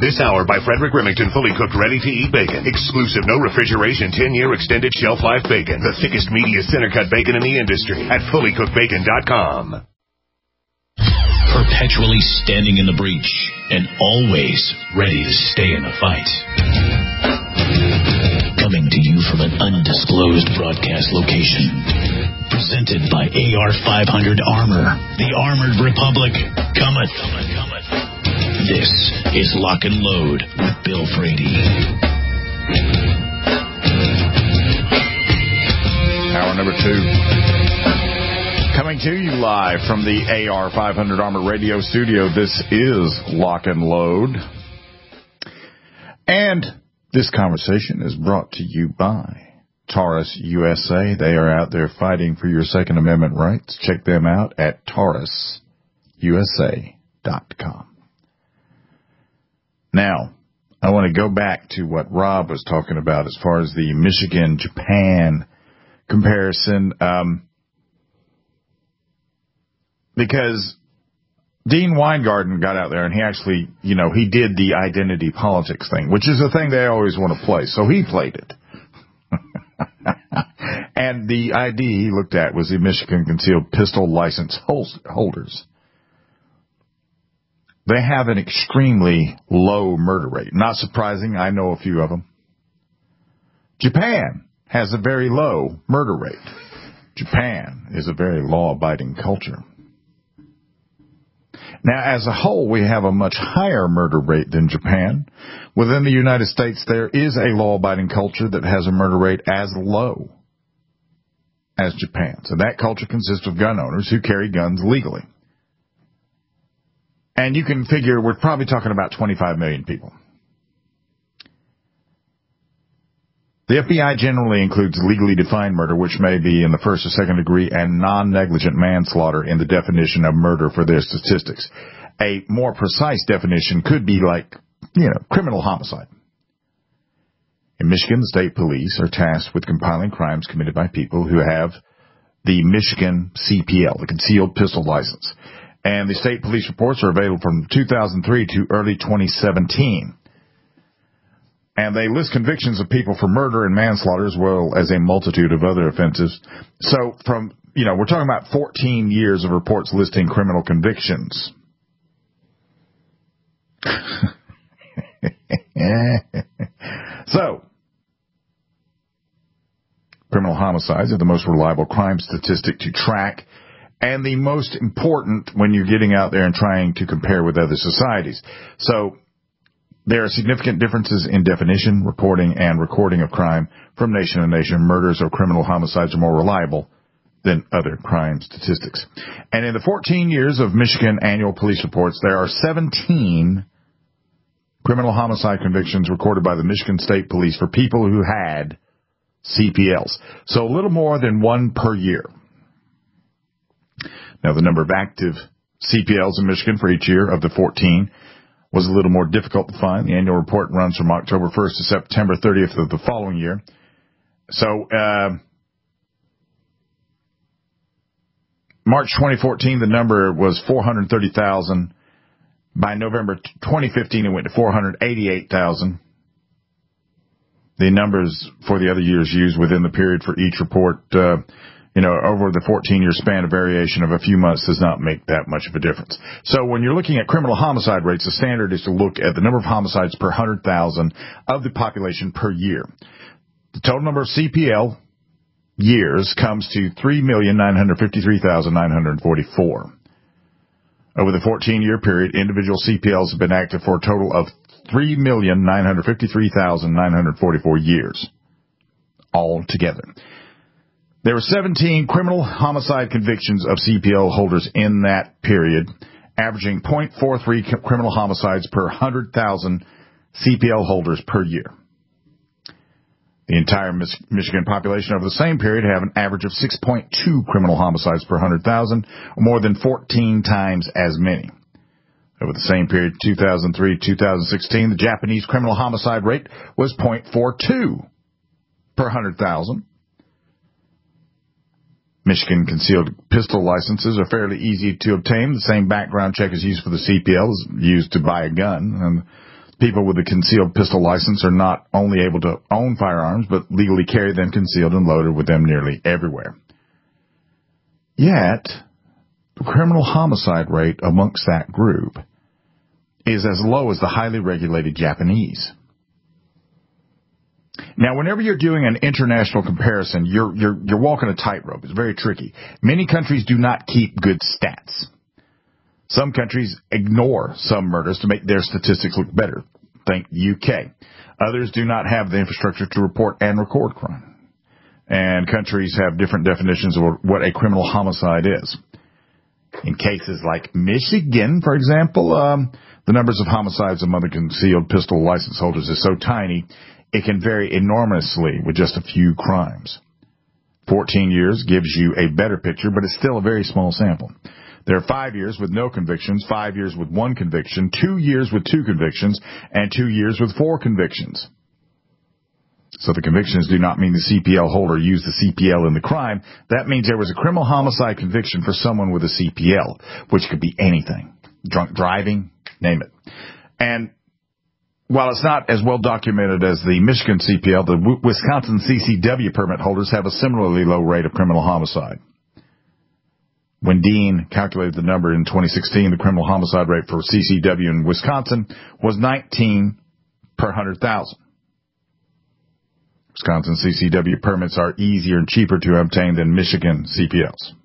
This hour by Frederick Remington, fully cooked, ready-to-eat bacon. Exclusive, no refrigeration, 10-year extended shelf life bacon. The thickest, meatiest center-cut bacon in the industry at fullycookedbacon.com. Perpetually standing in the breach and always ready to stay in the fight. Coming to you from an undisclosed broadcast location. Presented by AR-500 Armor. The Armored Republic cometh. This is Lock and Load with Bill Frady. Hour number 2. Coming to you live from the AR-500 Armor Radio Studio. This is Lock and Load. And this conversation is brought to you by Taurus USA. They are out there fighting for your Second Amendment rights. Check them out at taurususa.com. Now, I want to go back to what Rob was talking about as far as the Michigan-Japan comparison, because Dean Weingarten got out there and he actually, he did the identity politics thing, which is a thing they always want to play. So he played it. And the ID he looked at was the Michigan Concealed Pistol License holders. They have an extremely low murder rate. Not surprising, I know a few of them. Japan has a very low murder rate. Japan is a very law-abiding culture. Now, as a whole, we have a much higher murder rate than Japan. Within the United States, there is a law-abiding culture that has a murder rate as low as Japan. So that culture consists of gun owners who carry guns legally. And you can figure we're probably talking about 25 million people. The FBI generally includes legally defined murder, which may be in the first or second degree, and non-negligent manslaughter in the definition of murder for their statistics. A more precise definition could be like, criminal homicide. In Michigan, the state police are tasked with compiling crimes committed by people who have the Michigan CPL, the Concealed Pistol License. And the state police reports are available from 2003 to early 2017. And they list convictions of people for murder and manslaughter as well as a multitude of other offenses. So we're talking about 14 years of reports listing criminal convictions. So, criminal homicides are the most reliable crime statistic to track and the most important when you're getting out there and trying to compare with other societies. So, there are significant differences in definition, reporting, and recording of crime from nation to nation. Murders or criminal homicides are more reliable than other crime statistics. And in the 14 years of Michigan annual police reports, there are 17 criminal homicide convictions recorded by the Michigan State Police for people who had CPLs. So a little more than one per year. Now, the number of active CPLs in Michigan for each year of the 14 was a little more difficult to find. The annual report runs from October 1st to September 30th of the following year. So, March 2014, the number was 430,000. By November 2015, it went to 488,000. The numbers for the other years used within the period for each report, over the 14-year span, a variation of a few months does not make that much of a difference. So when you're looking at criminal homicide rates, the standard is to look at the number of homicides per 100,000 of the population per year. The total number of CPL years comes to 3,953,944. Over the 14-year period, individual CPLs have been active for a total of 3,953,944 years altogether. There were 17 criminal homicide convictions of CPL holders in that period, averaging 0.43 criminal homicides per 100,000 CPL holders per year. The entire Michigan population over the same period have an average of 6.2 criminal homicides per 100,000, or more than 14 times as many. Over the same period, 2003-2016, the Japanese criminal homicide rate was 0.42 per 100,000. Michigan concealed pistol licenses are fairly easy to obtain. The same background check is used for the CPL as used to buy a gun. And People with a concealed pistol license are not only able to own firearms, but legally carry them concealed and loaded with them nearly everywhere. Yet, the criminal homicide rate amongst that group is as low as the highly regulated Japanese. Now, whenever you're doing an international comparison, you're walking a tightrope. It's very tricky. Many countries do not keep good stats. Some countries ignore some murders to make their statistics look better. Think UK. Others do not have the infrastructure to report and record crime. And countries have different definitions of what a criminal homicide is. In cases like Michigan, for example, the numbers of homicides among the concealed pistol license holders is so tiny, it can vary enormously with just a few crimes. 14 years gives you a better picture, but it's still a very small sample. There are 5 years with no convictions, 5 years with 1 conviction, 2 years with 2 convictions, and 2 years with 4 convictions. So the convictions do not mean the CPL holder used the CPL in the crime. That means there was a criminal homicide conviction for someone with a CPL, which could be anything. Drunk driving, name it. And while it's not as well documented as the Michigan CPL, the Wisconsin CCW permit holders have a similarly low rate of criminal homicide. When Dean calculated the number in 2016, the criminal homicide rate for CCW in Wisconsin was 19 per 100,000. Wisconsin CCW permits are easier and cheaper to obtain than Michigan CPLs.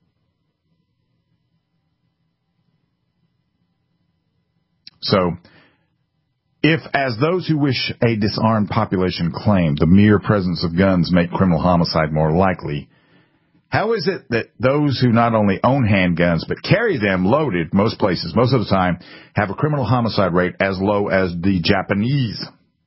So, if, as those who wish a disarmed population claim, the mere presence of guns make criminal homicide more likely, how is it that those who not only own handguns but carry them loaded most places, most of the time, have a criminal homicide rate as low as the Japanese?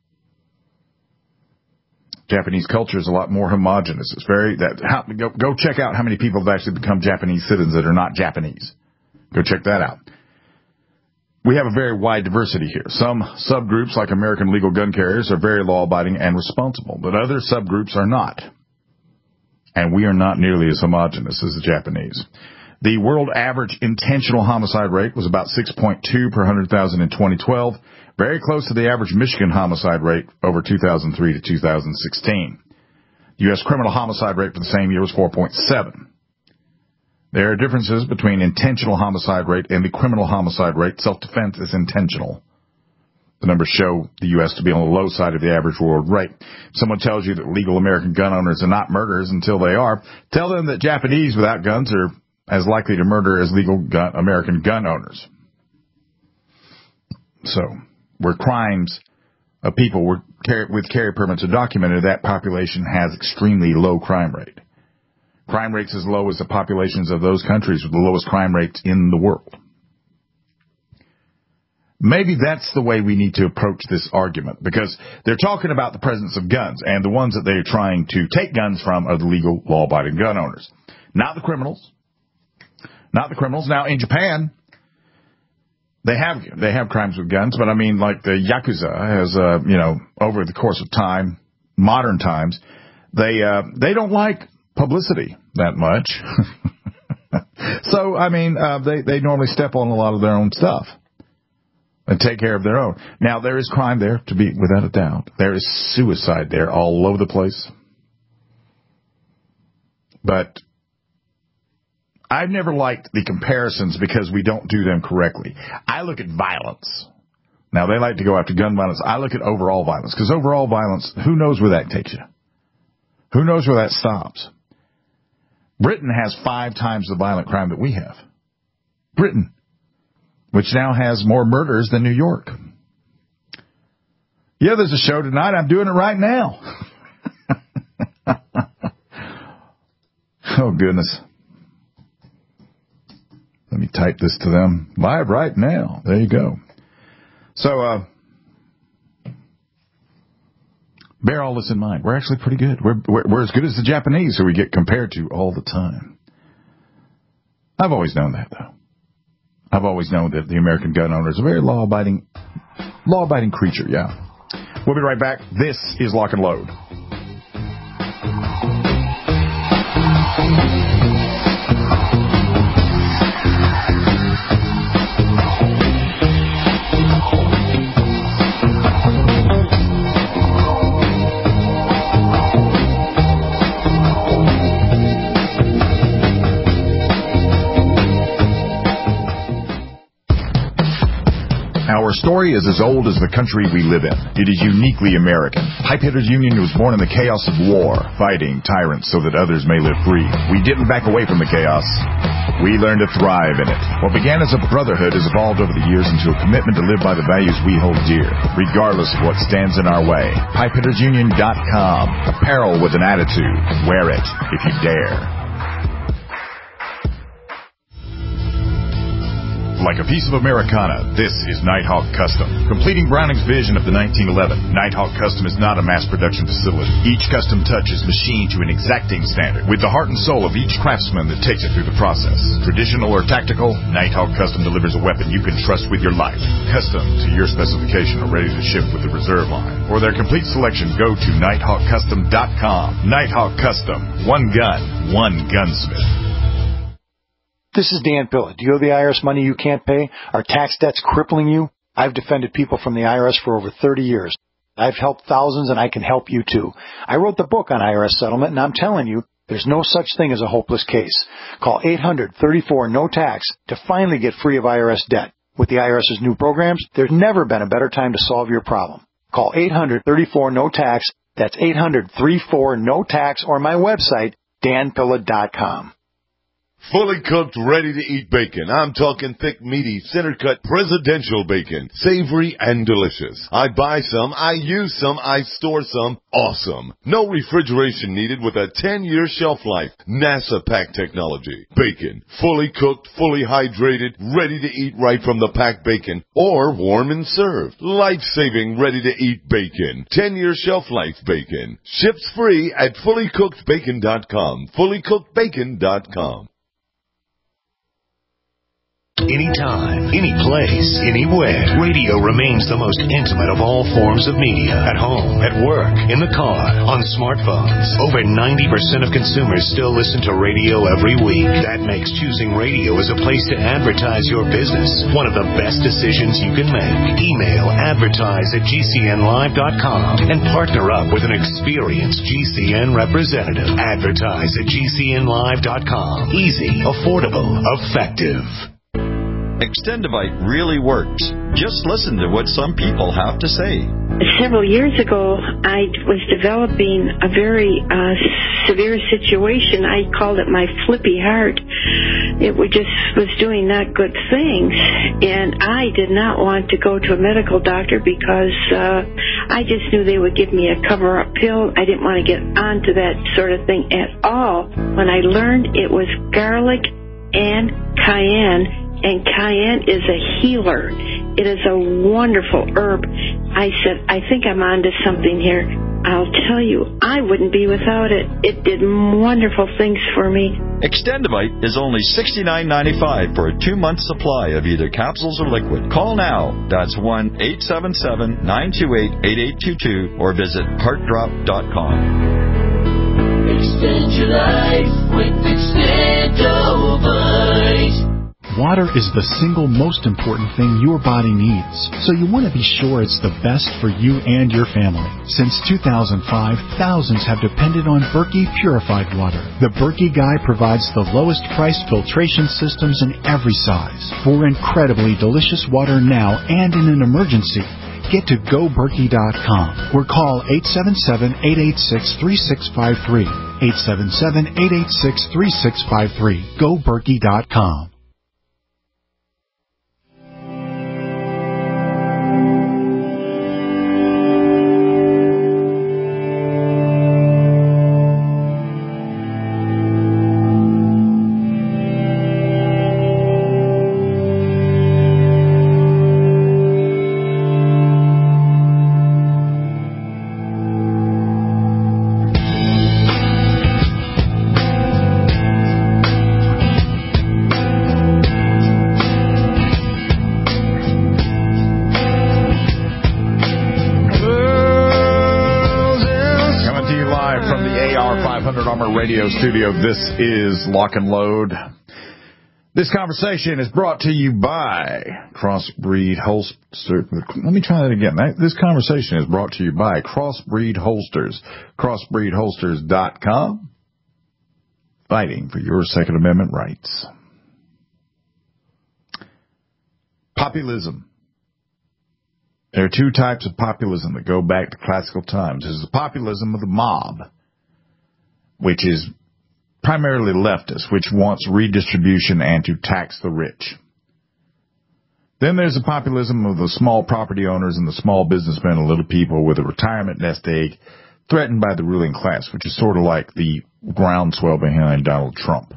Japanese culture is a lot more homogenous. It's go check out how many people have actually become Japanese citizens that are not Japanese. Go check that out. We have a very wide diversity here. Some subgroups, like American legal gun carriers, are very law-abiding and responsible, but other subgroups are not. And we are not nearly as homogenous as the Japanese. The world average intentional homicide rate was about 6.2 per 100,000 in 2012, very close to the average Michigan homicide rate over 2003 to 2016. The U.S. criminal homicide rate for the same year was 4.7. There are differences between intentional homicide rate and the criminal homicide rate. Self-defense is intentional. The numbers show the U.S. to be on the low side of the average world rate. If someone tells you that legal American gun owners are not murderers until they are, tell them that Japanese without guns are as likely to murder as legal American gun owners. So, where crimes of people with carry permits are documented, that population has extremely low crime rate. Crime rates as low as the populations of those countries with the lowest crime rates in the world. Maybe that's the way we need to approach this argument, because they're talking about the presence of guns, and the ones that they're trying to take guns from are the legal, law-abiding gun owners, not the criminals. Not the criminals. Now, in Japan, they have crimes with guns, but I mean, like the Yakuza has, over the course of time, modern times, they don't like publicity that much. So, I mean, they normally step on a lot of their own stuff and take care of their own. Now, there is crime there, to be without a doubt. There is suicide there all over the place. But I've never liked the comparisons because we don't do them correctly. I look at violence. Now, they like to go after gun violence. I look at overall violence, because overall violence, who knows where that takes you? Who knows where that stops? Britain has 5 times the violent crime that we have. Britain, which now has more murders than New York. Yeah, there's a show tonight. I'm doing it right now. Oh, goodness. Let me type this to them live right now. There you go. So, bear all this in mind. We're actually pretty good. We're as good as the Japanese, who we get compared to all the time. I've always known that, though. I've always known that the American gun owner is a very law-abiding creature, yeah. We'll be right back. This is Lock and Load. story is as old as the country we live in. It is uniquely American. Pipehitters Union was born in the chaos of war, fighting tyrants so that others may live free. We didn't back away from the chaos. We learned to thrive in it. What began as a brotherhood has evolved over the years into a commitment to live by the values we hold dear, regardless of what stands in our way. Pipehittersunion.com. Apparel with an attitude. Wear it if you dare. Like a piece of Americana, this is Nighthawk Custom. Completing Browning's vision of the 1911, Nighthawk Custom is not a mass production facility. Each custom touch is machined to an exacting standard, with the heart and soul of each craftsman that takes it through the process. Traditional or tactical, Nighthawk Custom delivers a weapon you can trust with your life. Custom to your specification or ready to ship with the reserve line. For their complete selection, go to nighthawkcustom.com. Nighthawk Custom. One gun, one gunsmith. This is Dan Pilla. Do you owe the IRS money you can't pay? Are tax debts crippling you? I've defended people from the IRS for over 30 years. I've helped thousands, and I can help you too. I wrote the book on IRS settlement, and I'm telling you, there's no such thing as a hopeless case. Call 800-34-NO-TAX to finally get free of IRS debt. With the IRS's new programs, there's never been a better time to solve your problem. Call 800-34-NO-TAX. That's 800-34-NO-TAX, or my website, danpilla.com. Fully cooked, ready-to-eat bacon. I'm talking thick, meaty, center-cut presidential bacon. Savory and delicious. I buy some, I use some, I store some. Awesome. No refrigeration needed with a 10-year shelf life. NASA pack technology. Bacon. Fully cooked, fully hydrated, ready to eat right from the packed bacon. Or warm and served. Life-saving, ready-to-eat bacon. 10-year shelf life bacon. Ships free at fullycookedbacon.com. Fullycookedbacon.com. Anytime, any place, anywhere. Radio remains the most intimate of all forms of media. At home, at work, in the car, on smartphones. Over 90% of consumers still listen to radio every week. That makes choosing radio as a place to advertise your business one of the best decisions you can make. Email advertise@gcnlive.com and partner up with an experienced GCN representative. Advertise@gcnlive.com. Easy, affordable, effective. Extendivite really works. Just listen to what some people have to say. Several years ago, I was developing a very severe situation. I called it my flippy heart. It was doing not good things, and I did not want to go to a medical doctor because I just knew they would give me a cover-up pill. I didn't want to get onto that sort of thing at all. When I learned it was garlic and cayenne, and cayenne is a healer. It is a wonderful herb. I said, I think I'm onto something here. I'll tell you, I wouldn't be without it. It did wonderful things for me. Extendivite is only $69.95 for a 2-month supply of either capsules or liquid. Call now. That's 1-877-928-8822 or visit heartdrop.com. Extend your life with Extendivite. Water is the single most important thing your body needs, so you want to be sure it's the best for you and your family. Since 2005, thousands have depended on Berkey purified water. The Berkey Guy provides the lowest price filtration systems in every size. For incredibly delicious water now and in an emergency, get to GoBerkey.com or call 877-886-3653. 877-886-3653. GoBerkey.com. Radio studio. This is Lock and Load. This conversation is brought to you by Crossbreed Holster. Let me try that again. This conversation is brought to you by Crossbreed Holsters. Crossbreedholsters.com. Fighting for your Second Amendment rights. Populism There are two types of populism that go back to classical times. There's the populism of the mob, which is primarily leftist, which wants redistribution and to tax the rich. Then there's the populism of the small property owners and the small businessmen and little people with a retirement nest egg threatened by the ruling class, which is sort of like the groundswell behind Donald Trump.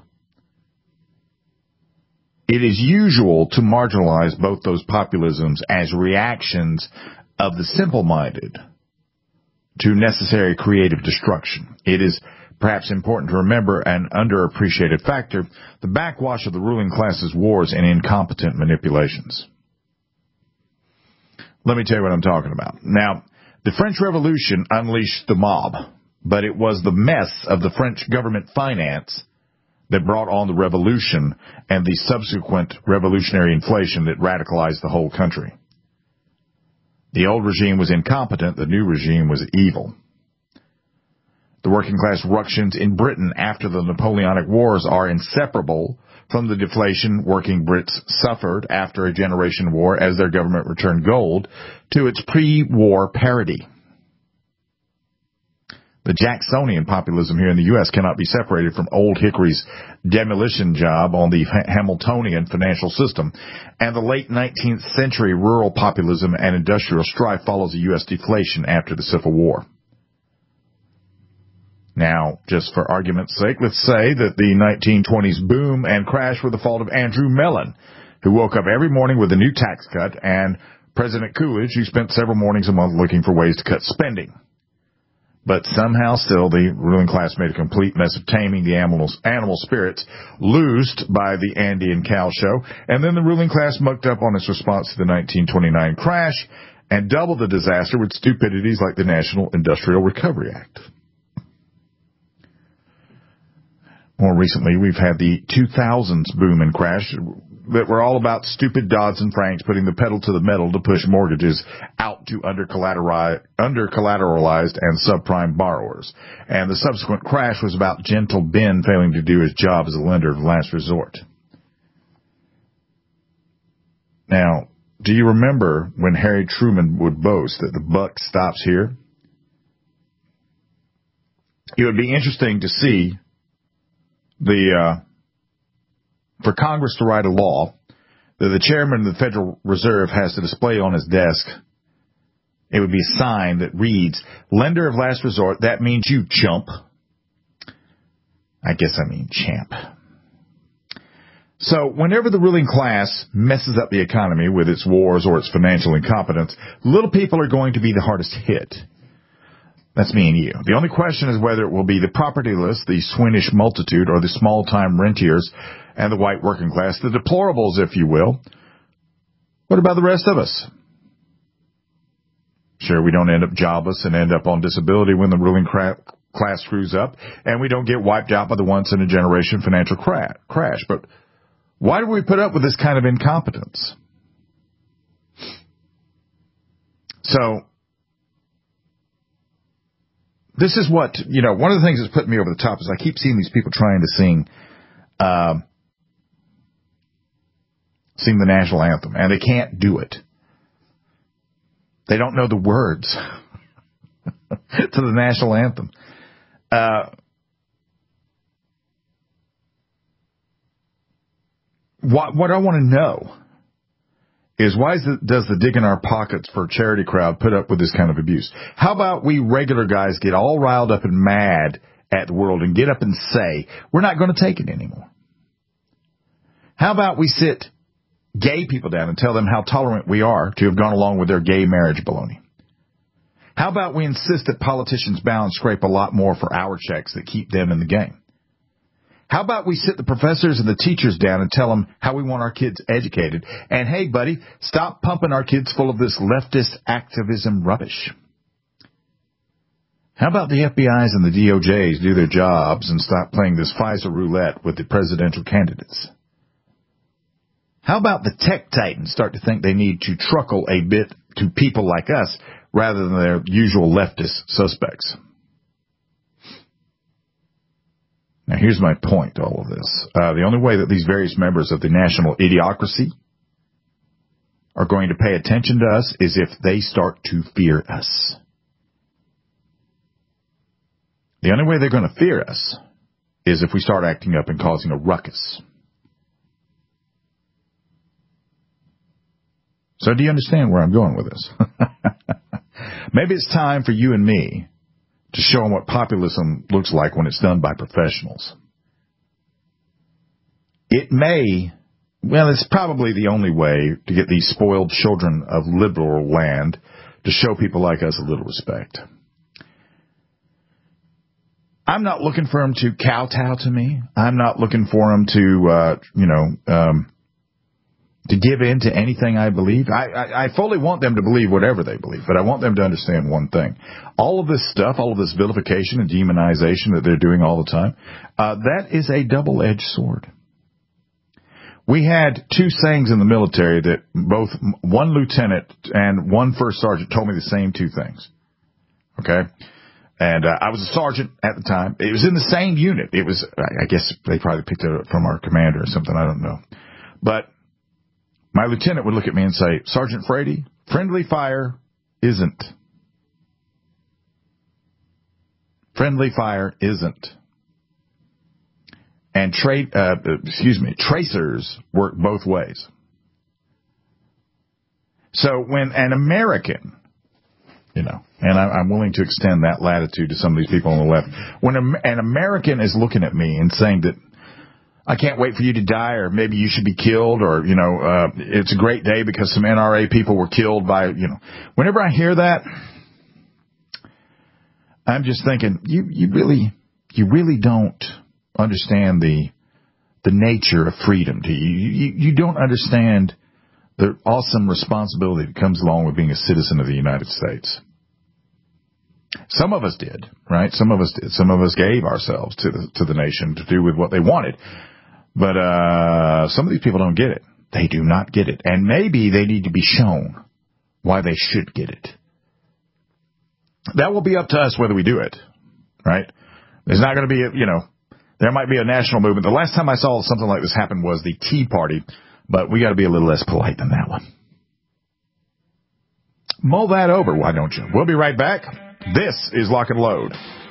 It is usual to marginalize both those populisms as reactions of the simple-minded to necessary creative destruction. It is perhaps important to remember an underappreciated factor, the backwash of the ruling class's wars and incompetent manipulations. Let me tell you what I'm talking about. Now, the French Revolution unleashed the mob, but it was the mess of the French government finance that brought on the revolution and the subsequent revolutionary inflation that radicalized the whole country. The old regime was incompetent, the new regime was evil. The working class ructions in Britain after the Napoleonic Wars are inseparable from the deflation working Brits suffered after a generation war as their government returned gold to its pre-war parity. The Jacksonian populism here in the U.S. cannot be separated from Old Hickory's demolition job on the Hamiltonian financial system, and the late 19th century rural populism and industrial strife follows the U.S. deflation after the Civil War. Now, just for argument's sake, let's say that the 1920s boom and crash were the fault of Andrew Mellon, who woke up every morning with a new tax cut, and President Coolidge, who spent several mornings a month looking for ways to cut spending. But somehow still the ruling class made a complete mess of taming the animal spirits loosed by the Andean cow show, and then the ruling class mucked up on its response to the 1929 crash and doubled the disaster with stupidities like the National Industrial Recovery Act. More recently, we've had the 2000s boom and crash that were all about stupid Dodds and Franks putting the pedal to the metal to push mortgages out to under-collateralized and subprime borrowers. And the subsequent crash was about Gentle Ben failing to do his job as a lender of last resort. Now, do you remember when Harry Truman would boast that the buck stops here? It would be interesting to see for Congress to write a law that the chairman of the Federal Reserve has to display on his desk. It would be a sign that reads, "Lender of last resort, that means you, chump." I guess I mean champ. So whenever the ruling class messes up the economy with its wars or its financial incompetence, little people are going to be the hardest hit. That's me and you. The only question is whether it will be the propertyless, the swinish multitude, or the small-time rentiers and the white working class, the deplorables, if you will. What about the rest of us? Sure, we don't end up jobless and end up on disability when the ruling class screws up, and we don't get wiped out by the once-in-a-generation financial crash. But why do we put up with this kind of incompetence? So, this is what, one of the things that's putting me over the top is I keep seeing these people trying to sing the national anthem, and they can't do it. They don't know the words to the national anthem. What I want to know is why does the dig in our pockets for charity crowd put up with this kind of abuse? How about we regular guys get all riled up and mad at the world and get up and say, we're not going to take it anymore? How about we sit gay people down and tell them how tolerant we are to have gone along with their gay marriage baloney? How about we insist that politicians bow and scrape a lot more for our checks that keep them in the game? How about we sit the professors and the teachers down and tell them how we want our kids educated? And hey, buddy, stop pumping our kids full of this leftist activism rubbish. How about the FBIs and the DOJs do their jobs and stop playing this FISA roulette with the presidential candidates? How about the tech titans start to think they need to truckle a bit to people like us rather than their usual leftist suspects? Now, here's my point to all of this. The only way that these various members of the national idiocracy are going to pay attention to us is if they start to fear us. The only way they're going to fear us is if we start acting up and causing a ruckus. So do you understand where I'm going with this? Maybe it's time for you and me to show them what populism looks like when it's done by professionals. It's probably the only way to get these spoiled children of liberal land to show people like us a little respect. I'm not looking for them to kowtow to me. I'm not looking for them to give in to anything I believe. I fully want them to believe whatever they believe, but I want them to understand one thing. All of this stuff, all of this vilification and demonization that they're doing all the time, that is a double-edged sword. We had two sayings in the military that both one lieutenant and one first sergeant told me the same two things. Okay? And I was a sergeant at the time. It was in the same unit. It was, I guess they probably picked it up from our commander or something. I don't know. But my lieutenant would look at me and say, Sergeant Frady, friendly fire isn't. Friendly fire isn't. And tracers work both ways. So when an American, and I'm willing to extend that latitude to some of these people on the left, when an American is looking at me and saying that I can't wait for you to die, or maybe you should be killed, or, it's a great day because some NRA people were killed by, whenever I hear that, I'm just thinking, you really don't understand the nature of freedom. You don't understand the awesome responsibility that comes along with being a citizen of the United States. Some of us did, right? Some of us did. Some of us gave ourselves to the nation to do with what they wanted. But some of these people don't get it. They do not get it. And maybe they need to be shown why they should get it. That will be up to us whether we do it, right? There's not going to be, there might be a national movement. The last time I saw something like this happen was the Tea Party, but we got to be a little less polite than that one. Mull that over, why don't you? We'll be right back. This is Lock and Load.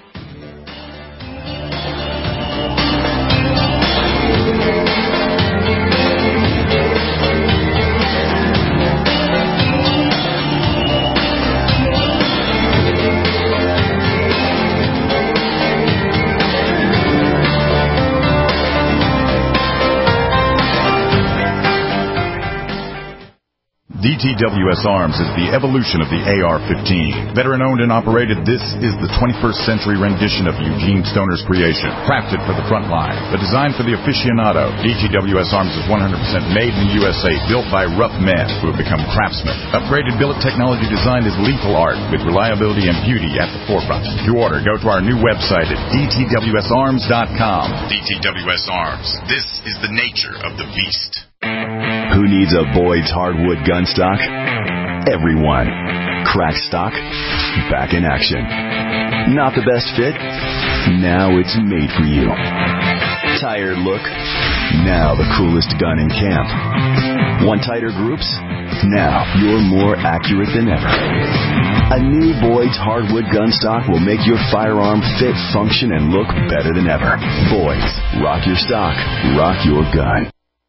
DTWS Arms is the evolution of the AR-15. Veteran-owned and operated, this is the 21st century rendition of Eugene Stoner's creation. Crafted for the front line, but designed for the aficionado. DTWS Arms is 100% made in the USA, built by rough men who have become craftsmen. Upgraded billet technology designed as lethal art, with reliability and beauty at the forefront. To order, go to our new website at dtwsarms.com. DTWS Arms. This is the nature of the beast. Who needs a Boyd's hardwood gun stock? Everyone. Crack stock, back in action. Not the best fit? Now it's made for you. Tired look? Now the coolest gun in camp. Want tighter groups? Now you're more accurate than ever. A new Boyd's hardwood gun stock will make your firearm fit, function, and look better than ever. Boyd's. Rock your stock. Rock your gun.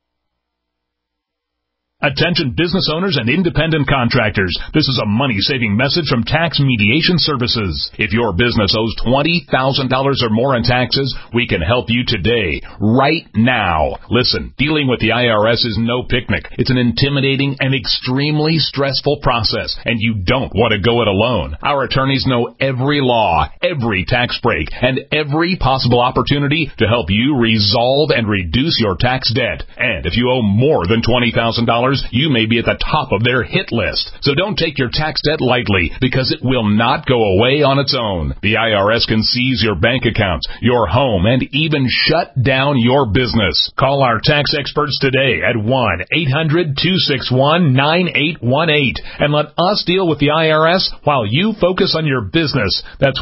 Attention business owners and independent contractors. This is a money-saving message from Tax Mediation Services. If your business owes $20,000 or more in taxes, we can help you today, right now. Listen, dealing with the IRS is no picnic. It's an intimidating and extremely stressful process, and you don't want to go it alone. Our attorneys know every law, every tax break, and every possible opportunity to help you resolve and reduce your tax debt. And if you owe more than $20,000, you may be at the top of their hit list. So don't take your tax debt lightly, because it will not go away on its own. The IRS can seize your bank accounts, your home, and even shut down your business. Call our tax experts today at 1-800-261-9818 and let us deal with the IRS while you focus on your business. That's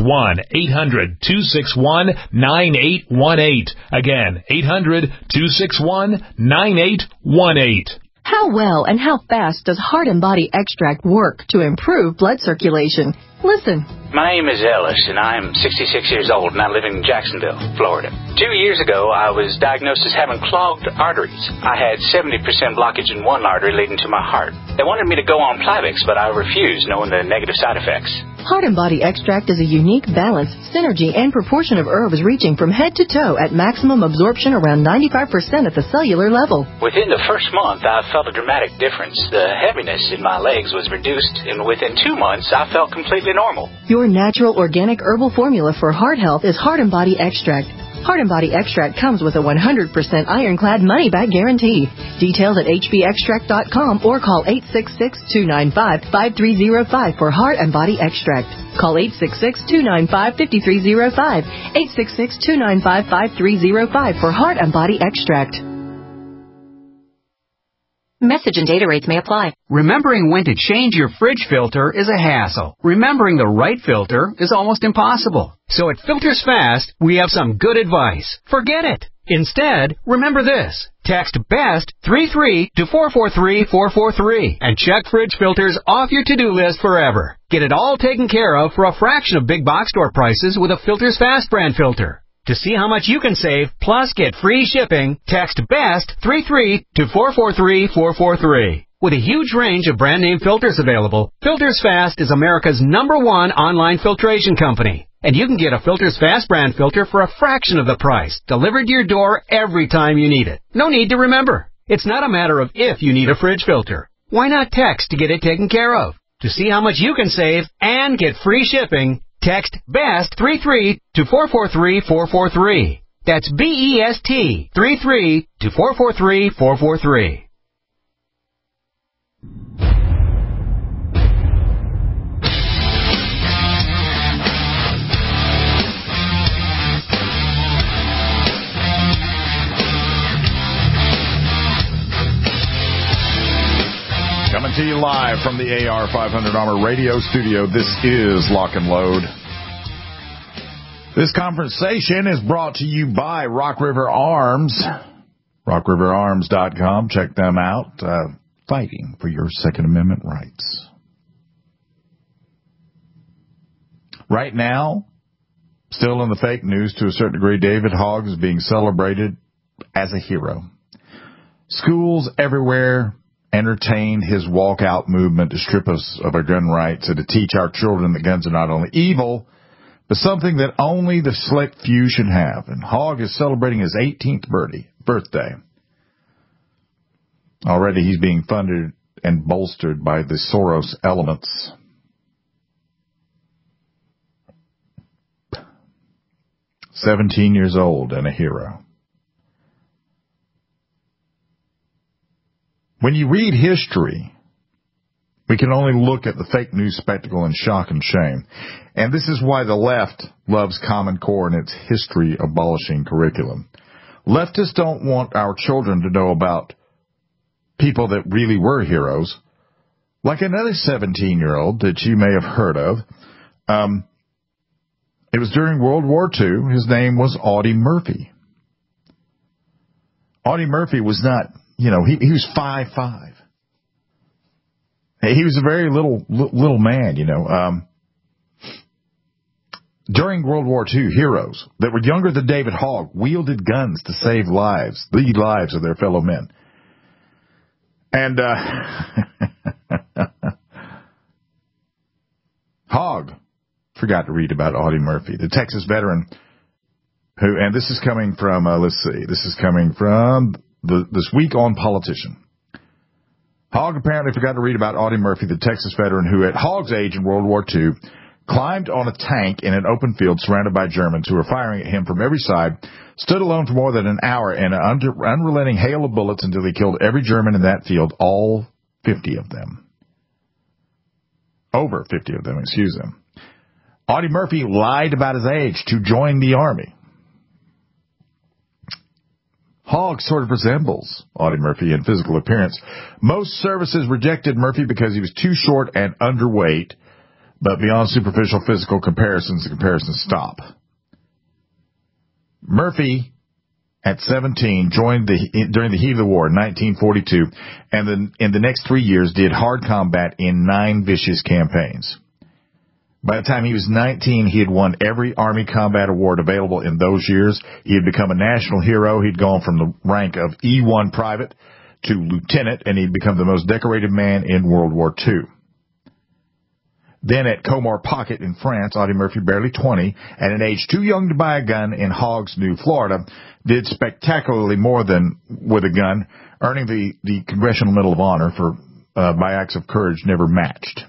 1-800-261-9818. Again, 800-261-9818. How well and how fast does Heart and Body Extract work to improve blood circulation? Listen. My name is Ellis, and I'm 66 years old, and I live in Jacksonville, Florida. 2 years ago, I was diagnosed as having clogged arteries. I had 70% blockage in one artery leading to my heart. They wanted me to go on Plavix, but I refused, knowing the negative side effects. Heart and Body Extract is a unique balance, synergy, and proportion of herbs reaching from head to toe at maximum absorption around 95% at the cellular level. Within the first month, I felt a dramatic difference. The heaviness in my legs was reduced, and within 2 months, I felt completely normal. Your natural organic herbal formula for heart health is Heart and Body Extract. Heart and Body Extract comes with a 100% ironclad money-back guarantee. Details at hbextract.com or call 866-295-5305 for Heart and Body Extract. Call 866-295-5305, 866-295-5305 for Heart and Body Extract. Message and data rates may apply. Remembering when to change your fridge filter is a hassle. Remembering the right filter is almost impossible. So at Filters Fast, we have some good advice. Forget it. Instead, remember this. Text BEST 33 to 443-443 and check fridge filters off your to-do list forever. Get it all taken care of for a fraction of big box store prices with a Filters Fast brand filter. To see how much you can save, plus get free shipping, text BEST 33 to 443-443. With a huge range of brand name filters available, Filters Fast is America's #1 online filtration company. And you can get a Filters Fast brand filter for a fraction of the price, delivered to your door every time you need it. No need to remember. It's not a matter of if you need a fridge filter. Why not text to get it taken care of? To see how much you can save and get free shipping, text BEST 33 to 443-443. That's BEST 33 to 443-443. Coming to you live from the AR 500 Armor radio studio, this is Lock and Load. This conversation is brought to you by Rock River Arms. RockRiverArms.com. Check them out. Fighting for your Second Amendment rights. Right now, still in the fake news to a certain degree, David Hogg is being celebrated as a hero. Schools everywhere entertain his walkout movement to strip us of our gun rights and to teach our children that guns are not only evil, but something that only the select few should have. And Hogg is celebrating his 18th birthday. Already he's being funded and bolstered by the Soros elements. "17 years old and a hero." When you read history, we can only look at the fake news spectacle in shock and shame. And this is why the left loves Common Core and its history abolishing curriculum. Leftists don't want our children to know about people that really were heroes, like another 17-year-old that you may have heard of. It was during World War II. His name was Audie Murphy. Audie Murphy was not... he was 5'5". He was a very little man, During World War II, heroes that were younger than David Hogg wielded guns to save lives, the lives of their fellow men. And Hogg forgot to read about Audie Murphy, the Texas veteran who, and this is coming from, this is coming from This Week on Politician. Hogg apparently forgot to read about Audie Murphy, the Texas veteran who, at Hogg's age in World War II, climbed on a tank in an open field surrounded by Germans who were firing at him from every side, stood alone for more than an hour in an unrelenting hail of bullets until he killed every German in that field, all 50 of them. Over 50 of them, excuse them. Audie Murphy lied about his age to join the Army. Hogg sort of resembles Audie Murphy in physical appearance. Most services rejected Murphy because he was too short and underweight, but beyond superficial physical comparisons, the comparisons stop. Murphy at 17, joined during the heat of the war in 1942, and then in the next 3 years did hard combat in 9 vicious campaigns. By the time he was 19, he had won every Army combat award available in those years. He had become a national hero. He'd gone from the rank of E1 private to lieutenant, and he'd become the most decorated man in World War II. Then at Comore Pocket in France, Audie Murphy, barely 20, at an age too young to buy a gun in Hoggs New Florida, did spectacularly more than with a gun, earning the Congressional Medal of Honor for by acts of courage never matched.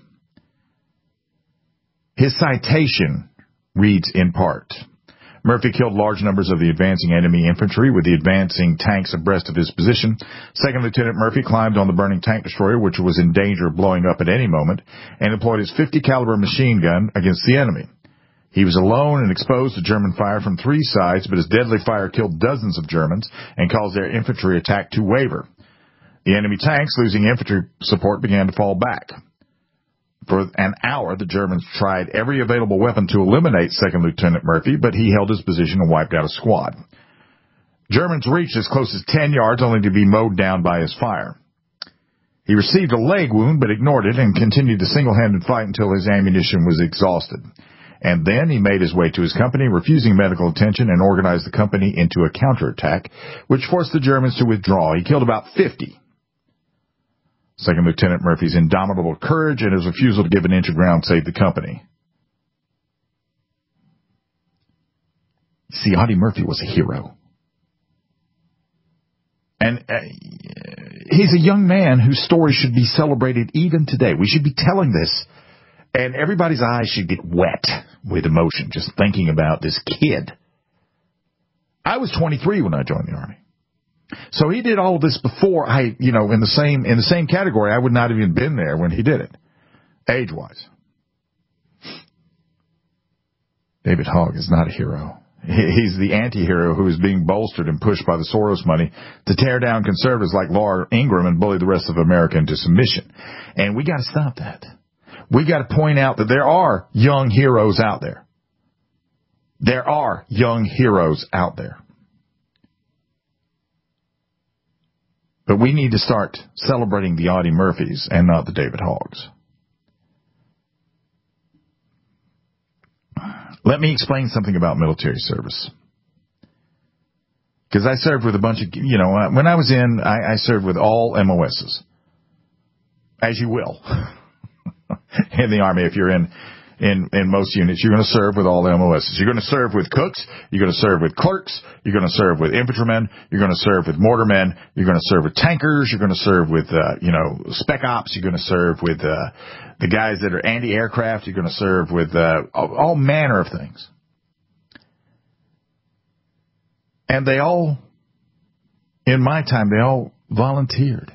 His citation reads in part, Murphy killed large numbers of the advancing enemy infantry with the advancing tanks abreast of his position. Second Lieutenant Murphy climbed on the burning tank destroyer, which was in danger of blowing up at any moment, and employed his .50 caliber machine gun against the enemy. He was alone and exposed to German fire from 3 sides, but his deadly fire killed dozens of Germans and caused their infantry attack to waver. The enemy tanks, losing infantry support, began to fall back. For an hour, the Germans tried every available weapon to eliminate Second Lieutenant Murphy, but he held his position and wiped out a squad. Germans reached as close as 10 yards, only to be mowed down by his fire. He received a leg wound, but ignored it and continued the single-handed fight until his ammunition was exhausted. And then he made his way to his company, refusing medical attention, and organized the company into a counterattack, which forced the Germans to withdraw. He killed about 50. Second Lieutenant Murphy's indomitable courage and his refusal to give an inch of ground saved the company. See, Audie Murphy was a hero. And he's a young man whose story should be celebrated even today. We should be telling this, and everybody's eyes should get wet with emotion just thinking about this kid. I was 23 when I joined the Army. So he did all of this before in the same category. I would not have even been there when he did it, age-wise. David Hogg is not a hero. He's the anti-hero who is being bolstered and pushed by the Soros money to tear down conservatives like Laura Ingraham and bully the rest of America into submission. And we got to stop that. We got to point out that there are young heroes out there. There are young heroes out there. But we need to start celebrating the Audie Murphys and not the David Hoggs. Let me explain something about military service. Because I served with a bunch of, when I was I served with all MOSs. As you will. In the Army, if you're in most units, you're going to serve with all MOSs. You're going to serve with cooks. You're going to serve with clerks. You're going to serve with infantrymen. You're going to serve with mortarmen. You're going to serve with tankers. You're going to serve with, spec ops. You're going to serve with the guys that are anti-aircraft. You're going to serve with all manner of things. And they all, in my time, they all volunteered.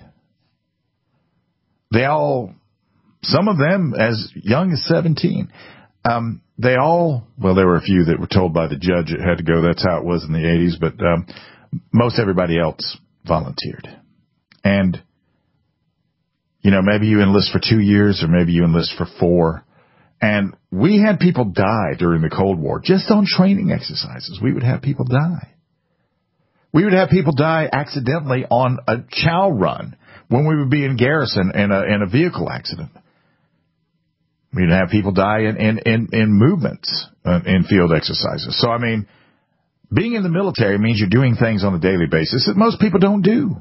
Some of them as young as 17. There were a few that were told by the judge it had to go. That's how it was in the 80s, but most everybody else volunteered. And, maybe you enlist for 2 years or maybe you enlist for 4. And we had people die during the Cold War just on training exercises. We would have people die. We would have people die accidentally on a chow run when we would be in garrison in a vehicle accident. We'd have people die in movements, in field exercises. So, being in the military means you're doing things on a daily basis that most people don't do.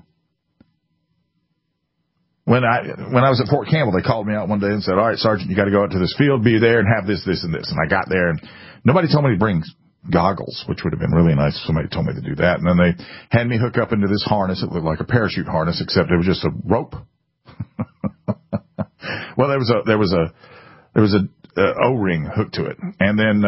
When I was at Fort Campbell, they called me out one day and said, all right, Sergeant, you got to go out to this field, be there, and have this, this, and this. And I got there, and nobody told me to bring goggles, which would have been really nice if somebody told me to do that. And then they had me hook up into this harness. It looked like a parachute harness, except it was just a rope. Well, there was a O-ring hooked to it. And then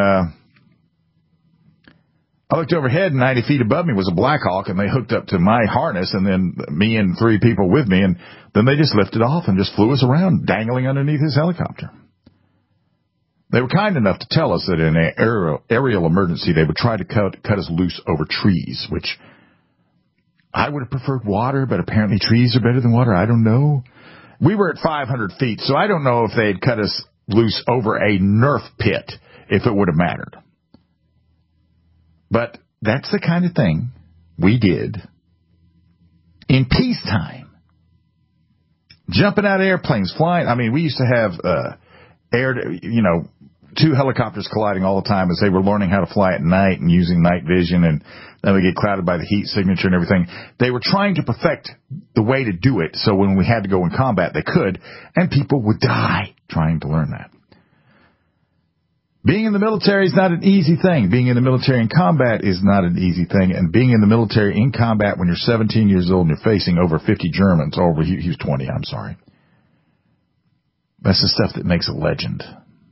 I looked overhead, and 90 feet above me was a Black Hawk, and they hooked up to my harness, and then me and 3 people with me, and then they just lifted off and just flew us around, dangling underneath his helicopter. They were kind enough to tell us that in an aerial emergency, they would try to cut us loose over trees, which I would have preferred water, but apparently trees are better than water. I don't know. We were at 500 feet, so I don't know if they'd cut us loose over a Nerf pit, if it would have mattered. But that's the kind of thing we did in peacetime. Jumping out of airplanes, flying. I mean, we used to have two helicopters colliding all the time as they were learning how to fly at night and using night vision, and then they get clouded by the heat signature and everything. They were trying to perfect the way to do it so when we had to go in combat, they could, and people would die trying to learn that. Being in the military is not an easy thing. Being in the military in combat is not an easy thing. And being in the military in combat when you're 17 years old and you're facing over 50 Germans, he was 20, I'm sorry. That's the stuff that makes a legend.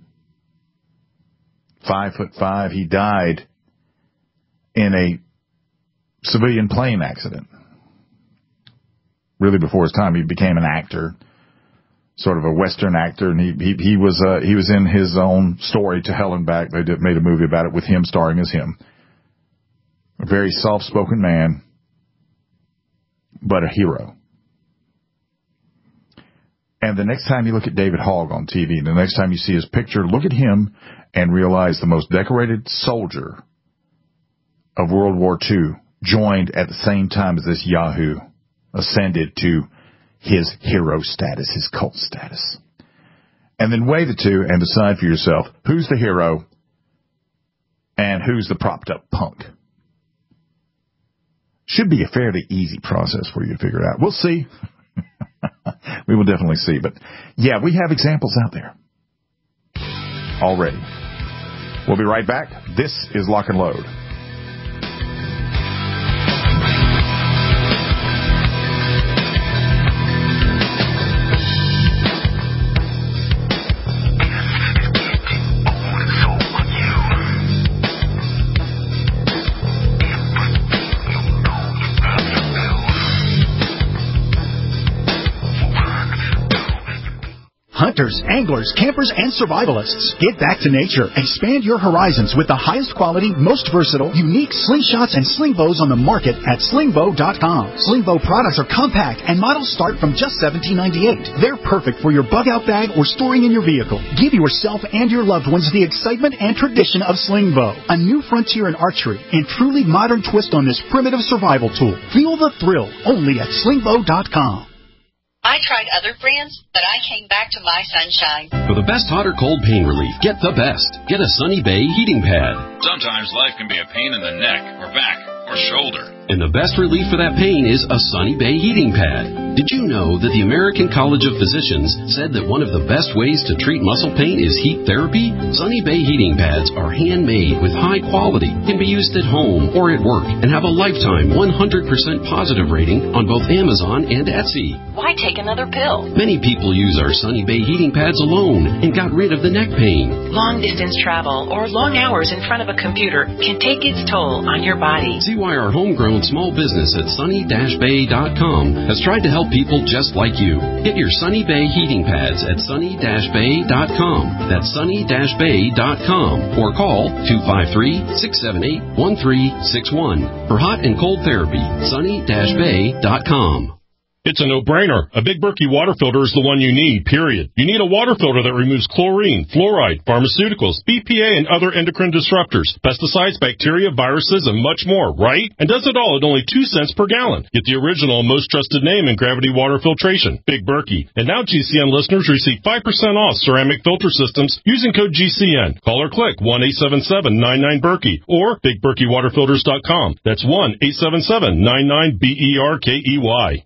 5'5", he died in a civilian plane accident. Really before his time, he became an actor. Sort of a Western actor, and he was in his own story to Hell and Back. They made a movie about it with him starring as him. A very soft-spoken man, but a hero. And the next time you look at David Hogg on TV, the next time you see his picture, look at him and realize the most decorated soldier of World War II joined at the same time as this Yahoo ascended to his hero status, his cult status. And then weigh the two and decide for yourself who's the hero and who's the propped up punk. Should be a fairly easy process for you to figure it out. We'll see. We will definitely see. But yeah, we have examples out there already. We'll be right back. This is Lock and Load. Hunters, anglers, campers, and survivalists. Get back to nature. Expand your horizons with the highest quality, most versatile, unique slingshots and sling bows on the market at slingbow.com. Slingbow products are compact and models start from just $17.98. They're perfect for your bug-out bag or storing in your vehicle. Give yourself and your loved ones the excitement and tradition of Slingbow, a new frontier in archery and truly modern twist on this primitive survival tool. Feel the thrill only at slingbow.com. I tried other brands, but I came back to my Sunshine. For the best hot or cold pain relief, get the best. Get a Sunny Bay heating pad. Sometimes life can be a pain in the neck or back or shoulder. And the best relief for that pain is a Sunny Bay heating pad. Did you know that the American College of Physicians said that one of the best ways to treat muscle pain is heat therapy? Sunny Bay heating pads are handmade with high quality, can be used at home or at work, and have a lifetime 100% positive rating on both Amazon and Etsy. Why take another pill? Many people use our Sunny Bay heating pads alone and got rid of the neck pain. Long distance travel or long hours in front of a computer can take its toll on your body. See why our homegrown small business at sunny-bay.com has tried to help people just like you. Get your Sunny Bay heating pads at sunny-bay.com. That's sunny-bay.com or call 253-678-1361 for hot and cold therapy. sunny-bay.com. It's a no-brainer. A Big Berkey water filter is the one you need, period. You need a water filter that removes chlorine, fluoride, pharmaceuticals, BPA, and other endocrine disruptors, pesticides, bacteria, viruses, and much more, right? And does it all at only 2 cents per gallon. Get the original and most trusted name in gravity water filtration, Big Berkey. And now GCN listeners receive 5% off ceramic filter systems using code GCN. Call or click 1-877-99-BERKEY or BigBerkeyWaterFilters.com. That's 1-877-99-BERKEY.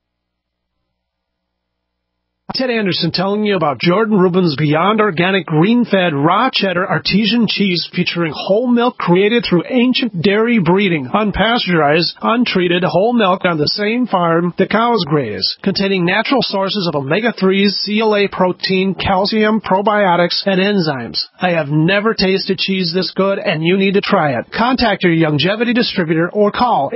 Ted Anderson telling you about Jordan Rubin's Beyond Organic Green-Fed Raw Cheddar Artesian Cheese featuring whole milk created through ancient dairy breeding, unpasteurized, untreated whole milk on the same farm the cows graze, containing natural sources of omega-3s, CLA protein, calcium, probiotics, and enzymes. I have never tasted cheese this good, and you need to try it. Contact your Longevity distributor or call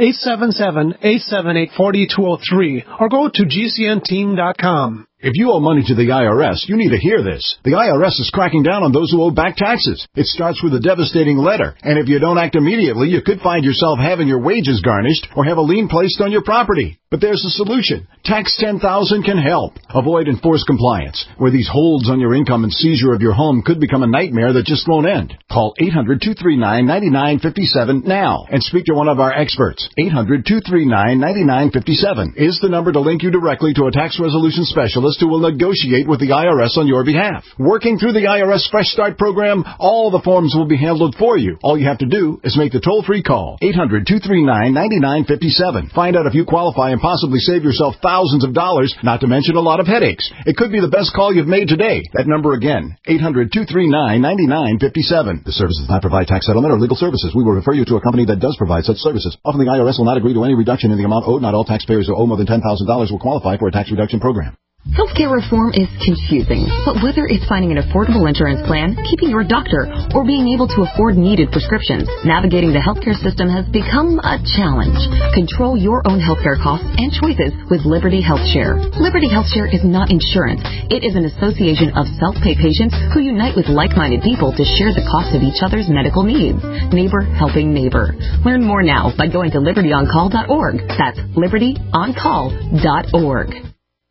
877-878-4203 or go to GCNteam.com. If you owe money to the IRS, you need to hear this. The IRS is cracking down on those who owe back taxes. It starts with a devastating letter, and if you don't act immediately, you could find yourself having your wages garnished or have a lien placed on your property. But there's a solution. Tax 10,000 can help. Avoid enforced compliance, where these holds on your income and seizure of your home could become a nightmare that just won't end. Call 800-239-9957 now and speak to one of our experts. 800-239-9957 is the number to link you directly to a tax resolution specialist who will negotiate with the IRS on your behalf. Working through the IRS Fresh Start program, all the forms will be handled for you. All you have to do is make the toll-free call. 800-239-9957. Find out if you qualify and possibly save yourself thousands of dollars, not to mention a lot of headaches. It could be the best call you've made today. That number again, 800-239-9957. The service does not provide tax settlement or legal services. We will refer you to a company that does provide such services. Often the IRS will not agree to any reduction in the amount owed. Not all taxpayers who owe more than $10,000 will qualify for a tax reduction program. Healthcare reform is confusing, but whether it's finding an affordable insurance plan, keeping your doctor, or being able to afford needed prescriptions, navigating the healthcare system has become a challenge. Control your own healthcare costs and choices with Liberty HealthShare. Liberty HealthShare is not insurance. It is an association of self-pay patients who unite with like-minded people to share the cost of each other's medical needs. Neighbor helping neighbor. Learn more now by going to libertyoncall.org. That's libertyoncall.org.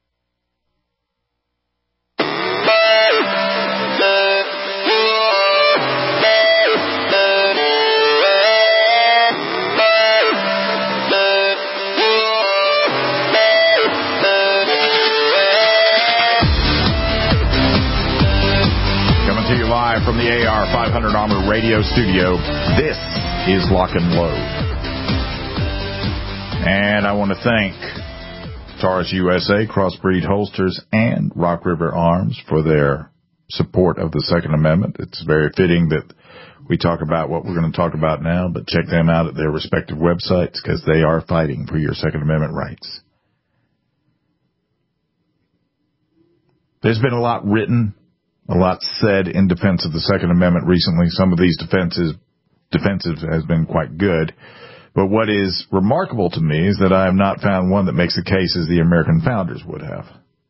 From the AR 500 Armor Radio Studio, this is Lock and Load. And I want to thank Taurus USA, Crossbreed Holsters, and Rock River Arms for their support of the Second Amendment. It's very fitting that we talk about what we're going to talk about now, but check them out at their respective websites because they are fighting for your Second Amendment rights. There's been a lot written, a lot said in defense of the Second Amendment recently. Some of these defensive has been quite good. But what is remarkable to me is that I have not found one that makes the case as the American founders would have.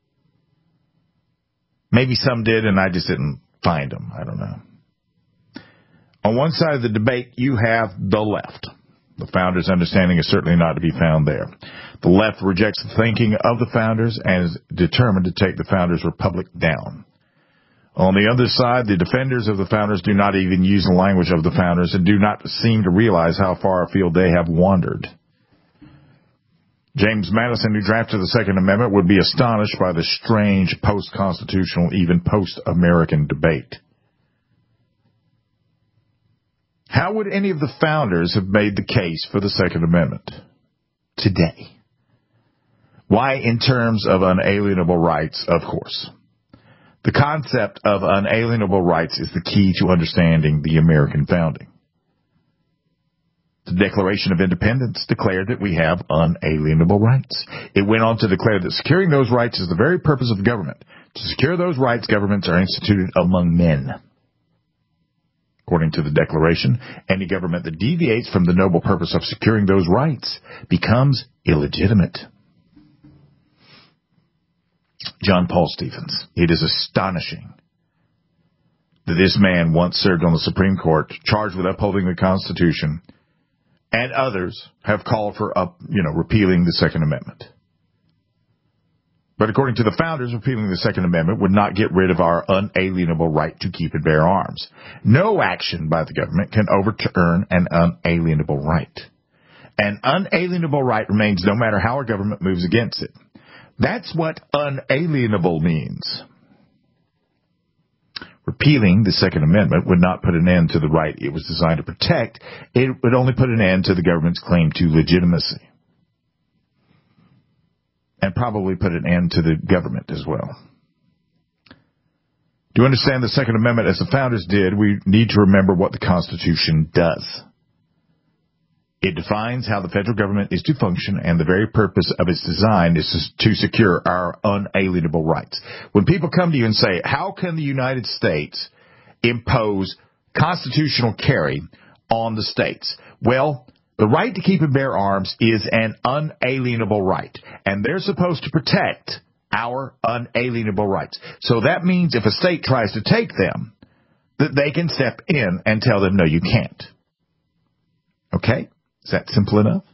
Maybe some did, and I just didn't find them. I don't know. On one side of the debate, you have the left. The founders' understanding is certainly not to be found there. The left rejects the thinking of the founders and is determined to take the founders' republic down. On the other side, the defenders of the founders do not even use the language of the founders and do not seem to realize how far afield they have wandered. James Madison, who drafted the Second Amendment, would be astonished by the strange post-constitutional, even post-American debate. How would any of the founders have made the case for the Second Amendment today? Why, in terms of unalienable rights, of course. The concept of unalienable rights is the key to understanding the American founding. The Declaration of Independence declared that we have unalienable rights. It went on to declare that securing those rights is the very purpose of government. To secure those rights, governments are instituted among men. According to the Declaration, any government that deviates from the noble purpose of securing those rights becomes illegitimate. John Paul Stevens. It is astonishing that this man once served on the Supreme Court, charged with upholding the Constitution, and others have called for repealing the Second Amendment. But according to the founders, repealing the Second Amendment would not get rid of our unalienable right to keep and bear arms. No action by the government can overturn an unalienable right. An unalienable right remains no matter how our government moves against it. That's what unalienable means. Repealing the Second Amendment would not put an end to the right it was designed to protect. It would only put an end to the government's claim to legitimacy. And probably put an end to the government as well. To understand the Second Amendment as the founders did, we need to remember what the Constitution does. It defines how the federal government is to function, and the very purpose of its design is to secure our unalienable rights. When people come to you and say, how can the United States impose constitutional carry on the states? Well, the right to keep and bear arms is an unalienable right, and they're supposed to protect our unalienable rights. So that means if a state tries to take them, that they can step in and tell them, no, you can't. Okay? Is that simple enough?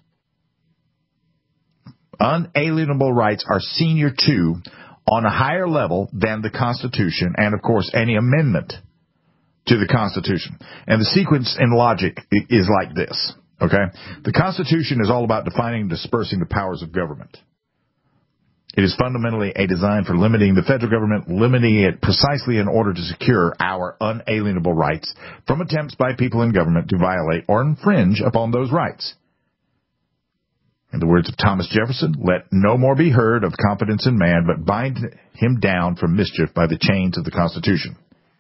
Unalienable rights are senior to, on a higher level than the Constitution and, of course, any amendment to the Constitution. And the sequence and logic is like this, okay? The Constitution is all about defining and dispersing the powers of government. It is fundamentally a design for limiting the federal government, limiting it precisely in order to secure our unalienable rights from attempts by people in government to violate or infringe upon those rights. In the words of Thomas Jefferson, let no more be heard of confidence in man, but bind him down from mischief by the chains of the Constitution.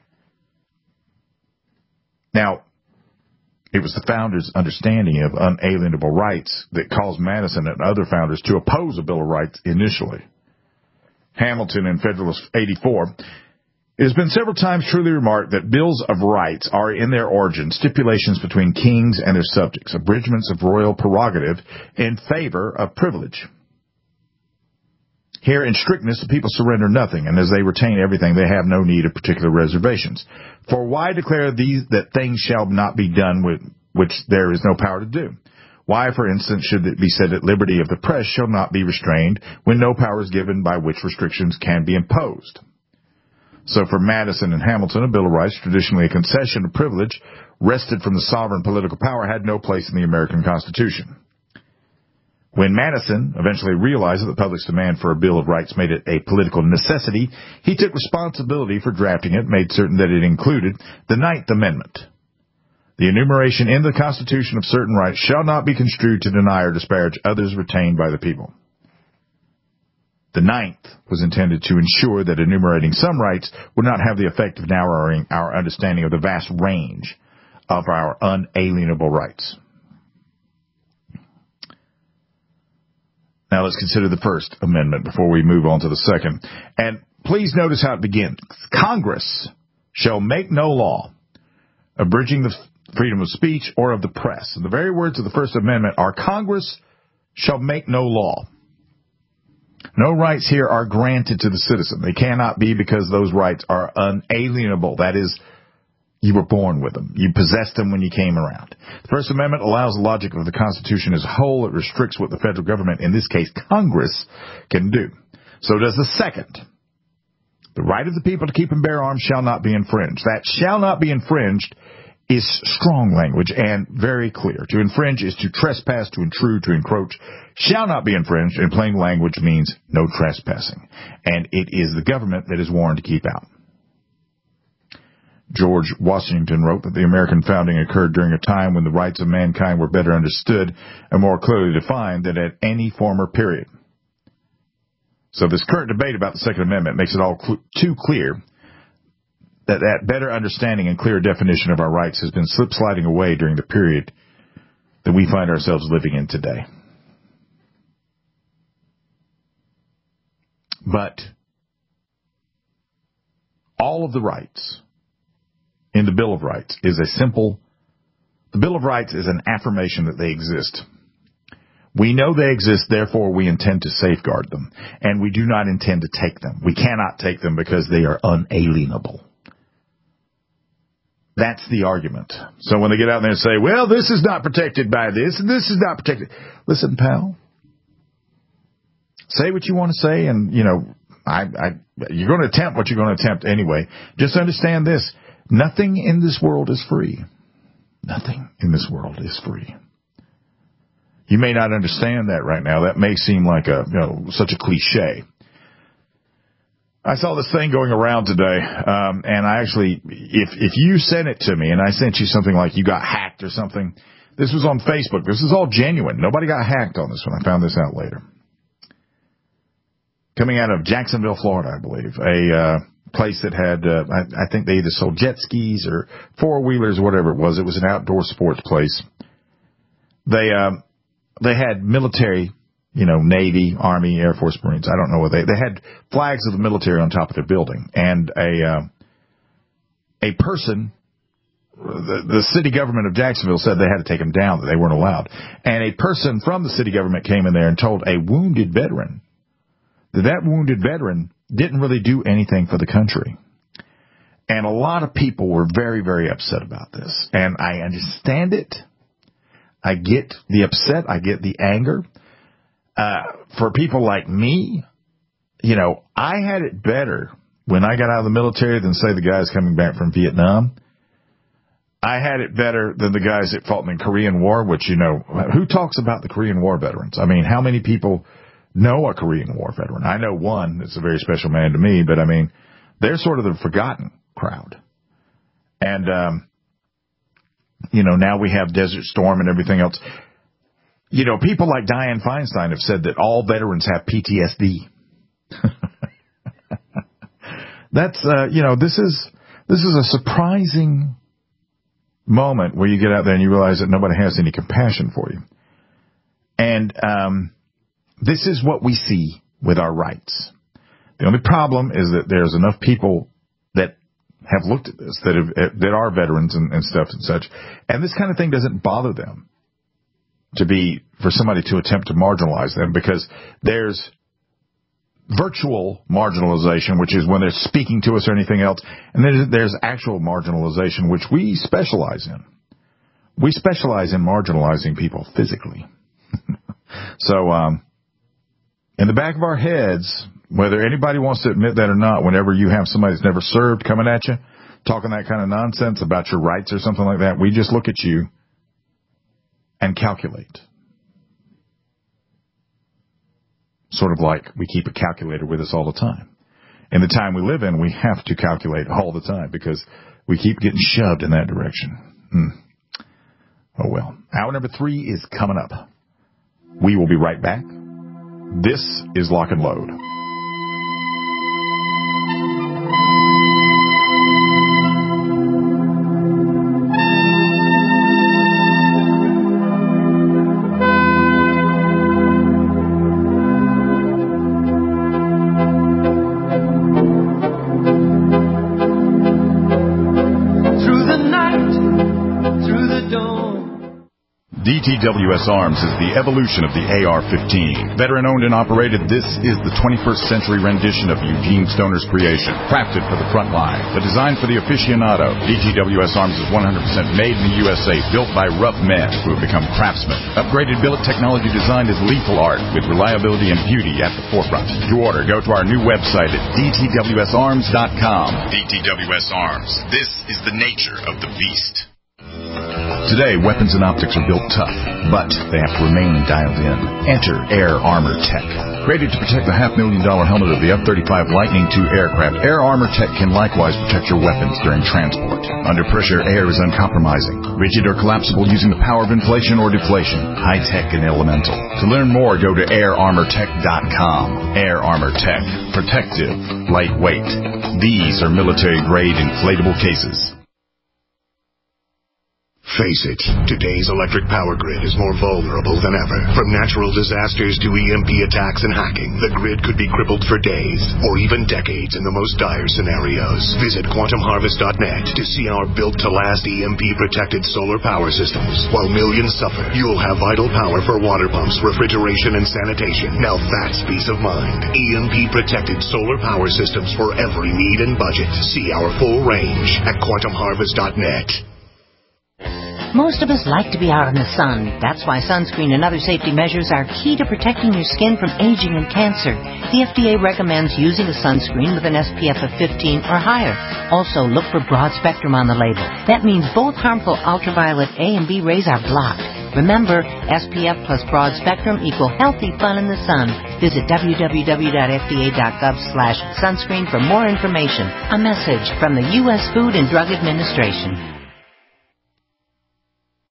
Now, it was the founders' understanding of unalienable rights that caused Madison and other founders to oppose a Bill of Rights initially. Hamilton in Federalist 84. It has been several times truly remarked that bills of rights are in their origin stipulations between kings and their subjects, abridgments of royal prerogative in favor of privilege. Here, in strictness, the people surrender nothing, and as they retain everything, they have no need of particular reservations. For why declare these that things shall not be done with which there is no power to do? Why, for instance, should it be said that liberty of the press shall not be restrained when no power is given by which restrictions can be imposed? So for Madison and Hamilton, a Bill of Rights, traditionally a concession of privilege, wrested from the sovereign political power, had no place in the American Constitution. When Madison eventually realized that the public's demand for a Bill of Rights made it a political necessity, he took responsibility for drafting it, made certain that it included the Ninth Amendment. The enumeration in the Constitution of certain rights shall not be construed to deny or disparage others retained by the people. The Ninth was intended to ensure that enumerating some rights would not have the effect of narrowing our understanding of the vast range of our unalienable rights. Now let's consider the First Amendment before we move on to the second. And please notice how it begins. Congress shall make no law abridging the freedom of speech or of the press. And the very words of the First Amendment are Congress shall make no law. No rights here are granted to the citizen. They cannot be because those rights are unalienable. That is, you were born with them. You possessed them when you came around. The First Amendment allows the logic of the Constitution as a whole. It restricts what the federal government, in this case Congress, can do. So does the second. The right of the people to keep and bear arms shall not be infringed. That shall not be infringed is strong language and very clear. To infringe is to trespass, to intrude, to encroach. Shall not be infringed in plain language means no trespassing. And it is the government that is warned to keep out. George Washington wrote that the American founding occurred during a time when the rights of mankind were better understood and more clearly defined than at any former period. So this current debate about the Second Amendment makes it all too clear that better understanding and clear definition of our rights has been slip-sliding away during the period that we find ourselves living in today. But all of the rights in the Bill of Rights the Bill of Rights is an affirmation that they exist. We know they exist, therefore we intend to safeguard them, and we do not intend to take them. We cannot take them because they are unalienable. That's the argument. So when they get out there and say, well, this is not protected by this, and this is not protected. Listen, pal, say what you want to say, and, you know, you're going to attempt what you're going to attempt anyway. Just understand this. Nothing in this world is free. Nothing in this world is free. You may not understand that right now. That may seem like such a cliche. I saw this thing going around today, and I actually, if you sent it to me and I sent you something like you got hacked or something, this was on Facebook. This is all genuine. Nobody got hacked on this one. I found this out later. Coming out of Jacksonville, Florida, I believe, a place that had, I think they either sold jet skis or four-wheelers or whatever it was. It was an outdoor sports place. They had military, Navy, Army, Air Force, Marines. I don't know what they had flags of the military on top of their building. And a person, the city government of Jacksonville said they had to take them down, that they weren't allowed. And a person from the city government came in there and told a wounded veteran that wounded veteran didn't really do anything for the country. And a lot of people were very, very upset about this. And I understand it. I get the upset. I get the anger. For people like me, I had it better when I got out of the military than, say, the guys coming back from Vietnam. I had it better than the guys that fought in the Korean War, which, who talks about the Korean War veterans? I mean, how many people know a Korean War veteran? I know one that's a very special man to me, but I mean, they're sort of the forgotten crowd. And, now we have Desert Storm and everything else. People like Dianne Feinstein have said that all veterans have PTSD. That's, this is a surprising moment where you get out there and you realize that nobody has any compassion for you. And, this is what we see with our rights. The only problem is that there's enough people that have looked at this, that are veterans and stuff and such, and this kind of thing doesn't bother them for somebody to attempt to marginalize them, because there's virtual marginalization, which is when they're speaking to us or anything else, and then there's actual marginalization, which we specialize in. We specialize in marginalizing people physically. So, in the back of our heads, whether anybody wants to admit that or not, whenever you have somebody that's never served coming at you, talking that kind of nonsense about your rights or something like that, we just look at you and calculate. Sort of like we keep a calculator with us all the time. In the time we live in, we have to calculate all the time because we keep getting shoved in that direction. Oh well. Hour number 3 is coming up. We will be right back. This is Lock and Load. DTWS Arms is the evolution of the AR-15. Veteran-owned and operated, this is the 21st century rendition of Eugene Stoner's creation. Crafted for the front line, but designed for the aficionado, DTWS Arms is 100% made in the USA, built by rough men who have become craftsmen. Upgraded billet technology design is lethal art, with reliability and beauty at the forefront. To order, go to our new website at dtwsarms.com. DTWS Arms. This is the nature of the beast. Today, weapons and optics are built tough, but they have to remain dialed in. Enter Air Armor Tech. Created to protect the $500,000 helmet of the F-35 Lightning II aircraft, Air Armor Tech can likewise protect your weapons during transport. Under pressure, air is uncompromising. Rigid or collapsible using the power of inflation or deflation. High-tech and elemental. To learn more, go to airarmortech.com. Air Armor Tech. Protective. Lightweight. These are military-grade inflatable cases. Face it, today's electric power grid is more vulnerable than ever. From natural disasters to EMP attacks and hacking, the grid could be crippled for days or even decades in the most dire scenarios. Visit quantumharvest.net to see our built-to-last EMP-protected solar power systems. While millions suffer, you'll have vital power for water pumps, refrigeration, and sanitation. Now that's peace of mind. EMP-protected solar power systems for every need and budget. See our full range at quantumharvest.net. Most of us like to be out in the sun. That's why sunscreen and other safety measures are key to protecting your skin from aging and cancer. The FDA recommends using a sunscreen with an SPF of 15 or higher. Also, look for broad spectrum on the label. That means both harmful ultraviolet A and B rays are blocked. Remember, SPF plus broad spectrum equal healthy fun in the sun. Visit www.fda.gov/sunscreen for more information. A message from the U.S. Food and Drug Administration.